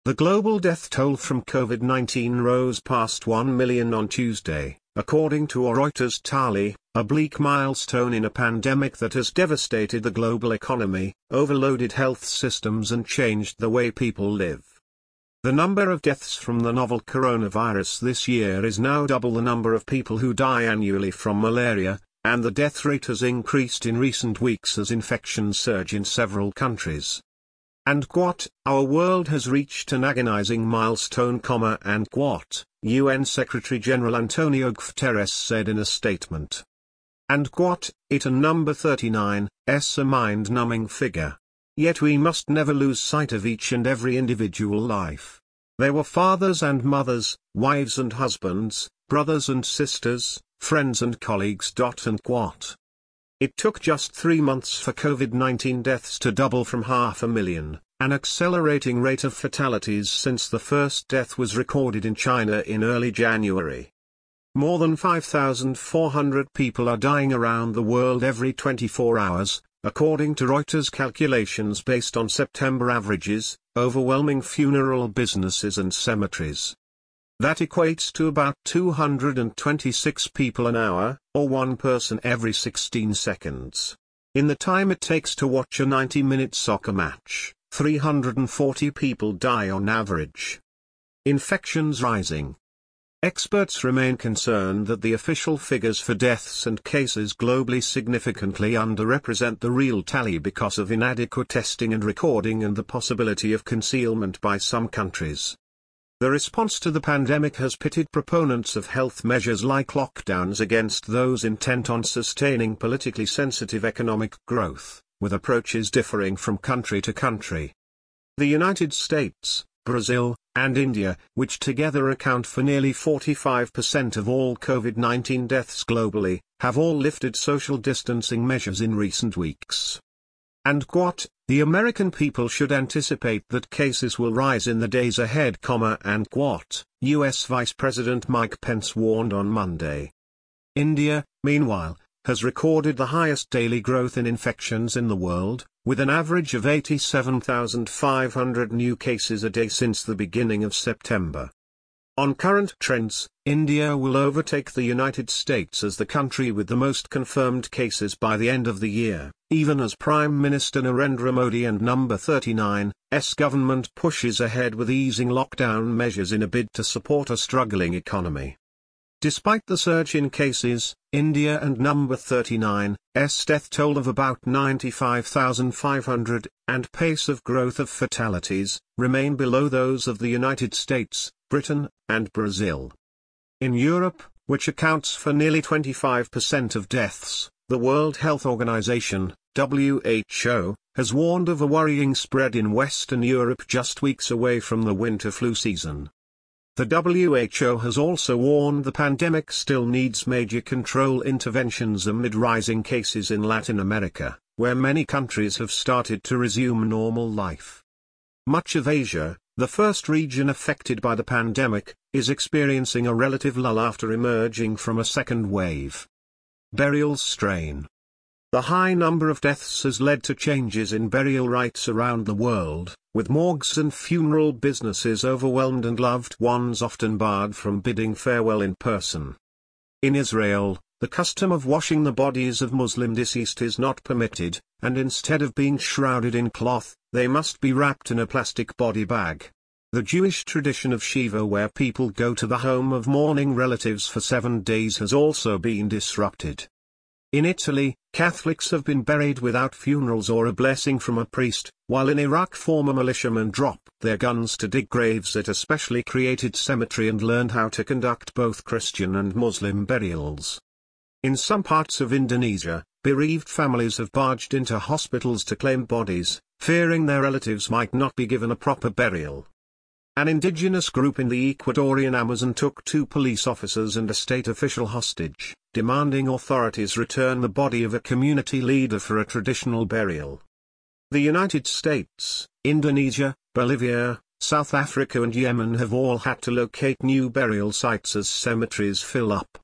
The global death toll from COVID-19 rose past 1 million on Tuesday, according to a Reuters tally, a bleak milestone in a pandemic that has devastated the global economy, overloaded health systems and changed the way people live. The number of deaths from the novel coronavirus this year is now double the number of people who die annually from malaria, and the death rate has increased in recent weeks as infections surge in several countries. And our world has reached an agonizing milestone, and UN Secretary-General Antonio Guterres said in a statement. And it a number 39, a mind-numbing figure. Yet we must never lose sight of each and every individual life. They were fathers and mothers, wives and husbands, brothers and sisters, friends and colleagues. It took just 3 months for COVID-19 deaths to double from 500,000, an accelerating rate of fatalities since the first death was recorded in China in early January. More than 5,400 people are dying around the world every 24 hours, according to Reuters calculations based on September averages, overwhelming funeral businesses and cemeteries. That equates to about 226 people an hour, or 1 person every 16 seconds. In the time it takes to watch a 90-minute soccer match, 340 people die on average. Infections rising. Experts remain concerned that the official figures for deaths and cases globally significantly underrepresent the real tally because of inadequate testing and recording and the possibility of concealment by some countries. The response to the pandemic has pitted proponents of health measures like lockdowns against those intent on sustaining politically sensitive economic growth, with approaches differing from country to country. The United States, Brazil, and India, which together account for nearly 45% of all COVID-19 deaths globally, have all lifted social distancing measures in recent weeks. And the American people should anticipate that cases will rise in the days ahead, and U.S. Vice President Mike Pence warned on Monday. India, meanwhile, has recorded the highest daily growth in infections in the world, with an average of 87,500 new cases a day since the beginning of September. On current trends, India will overtake the United States as the country with the most confirmed cases by the end of the year, even as Prime Minister Narendra Modi and Number 39's government pushes ahead with easing lockdown measures in a bid to support a struggling economy. Despite the surge in cases, India and Number 39's death toll of about 95,500, and pace of growth of fatalities, remain below those of the United States, Britain, and Brazil. In Europe, which accounts for nearly 25% of deaths, the World Health Organization, WHO, has warned of a worrying spread in Western Europe just weeks away from the winter flu season. The WHO has also warned the pandemic still needs major control interventions amid rising cases in Latin America, where many countries have started to resume normal life. Much of Asia, the first region affected by the pandemic, is experiencing a relative lull after emerging from a second wave. Burial strain. The high number of deaths has led to changes in burial rites around the world, with morgues and funeral businesses overwhelmed and loved ones often barred from bidding farewell in person. In Israel, the custom of washing the bodies of Muslim deceased is not permitted, and instead of being shrouded in cloth, they must be wrapped in a plastic body bag. The Jewish tradition of Shiva, where people go to the home of mourning relatives for 7 days, has also been disrupted. In Italy, Catholics have been buried without funerals or a blessing from a priest, while in Iraq former militiamen dropped their guns to dig graves at a specially created cemetery and learned how to conduct both Christian and Muslim burials. In some parts of Indonesia, bereaved families have barged into hospitals to claim bodies, fearing their relatives might not be given a proper burial. An indigenous group in the Ecuadorian Amazon took 2 police officers and a state official hostage, demanding authorities return the body of a community leader for a traditional burial. The United States, Indonesia, Bolivia, South Africa and Yemen have all had to locate new burial sites as cemeteries fill up.